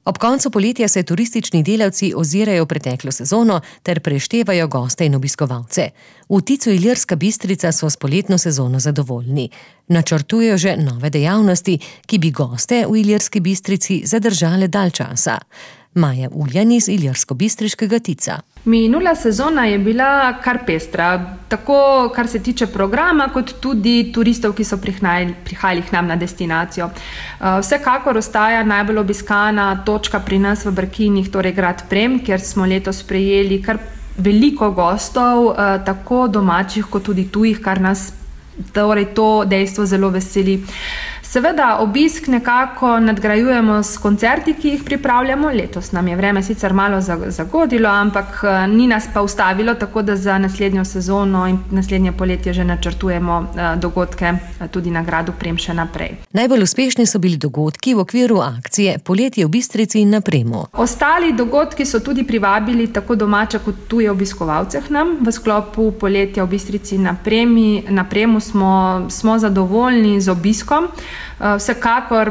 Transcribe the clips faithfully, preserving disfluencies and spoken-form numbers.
Ob koncu poletja se turistični delavci ozirajo v preteklo sezono ter preštevajo goste in obiskovalce. V Ticu Ilirska Bistrica so s poletno sezono zadovoljni. Načrtujejo že nove dejavnosti, ki bi goste v Ilirski Bistrici zadržale dalj časa. Maja Uljan iz ilirskobistriškega Tica. Minula sezona je bila kar pestra, tako kar se tiče programa, kot tudi turistov, ki so prihajali, prihajali k nam na destinacijo. Vsekakor ostaja najbolj obiskana točka pri nas v Brkinih, torej grad Prem, kjer smo letos sprejeli kar veliko gostov, tako domačih kot tudi tujih, kar nas torej to dejstvo zelo veseli. Seveda obisk nekako nadgrajujemo s koncerti, ki jih pripravljamo. Letos nam je vreme sicer malo zagodilo, ampak ni nas pa ustavilo, tako da za naslednjo sezono in naslednje poletje že načrtujemo dogodke tudi na gradu Prem še naprej. Najbolj uspešni so bili dogodki v okviru akcije Poletje v Bistrici in na Premu. Ostali dogodki so tudi privabili tako domače kot tuje obiskovalce k nam. V sklopu Poletja v Bistrici in na Premi, na Premu smo, smo zadovoljni z obiskom. Vsekakor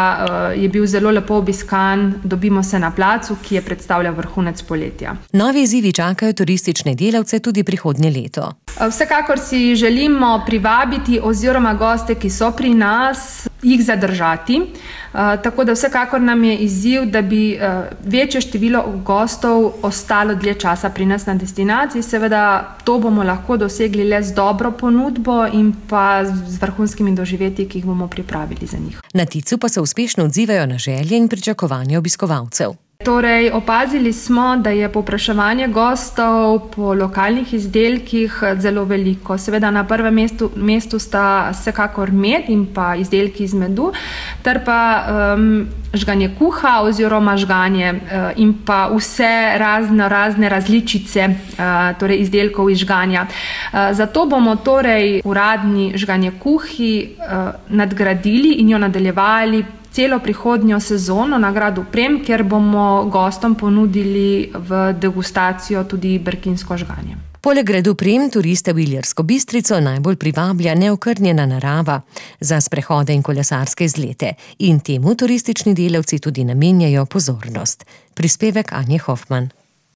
pa je bil zelo lepo obiskan Dobimo se na placu, ki je predstavljal vrhunec poletja. Novi izzivi čakajo turistične delavce tudi prihodnje leto. Vsekakor si želimo privabiti oziroma goste, ki so pri nas, jih zadržati. Tako da vsekakor nam je izziv, da bi večje število gostov ostalo dlje časa pri nas na destinaciji. Seveda to bomo lahko dosegli le z dobro ponudbo in pa z vrhunskimi doživetji, ki jih bomo pripravili za njih. Na Ticu pa se uspešno odzivajo na želje in pričakovanja obiskovalcev. Torej, opazili smo, da je povpraševanje gostov po lokalnih izdelkih zelo veliko. Seveda na prvem mestu, mestu sta vsekakor med in pa izdelki iz medu, ter pa um, žganje kuha oziroma žganje uh, in pa vse razne, razne različice uh, torej izdelkov iz žganja. Uh, zato bomo torej uradni žganje kuhi uh, nadgradili in jo nadaljevali celo prihodnjo sezono na gradu Prem, kjer bomo gostom ponudili v degustacijo tudi brkinsko žganje. Poleg gradu Prem turiste v Ilirsko Bistrico najbolj privablja neokrnjena narava za sprehode in kolesarske izlete in temu turistični delavci tudi namenjajo pozornost. Prispevek Anje Hofman.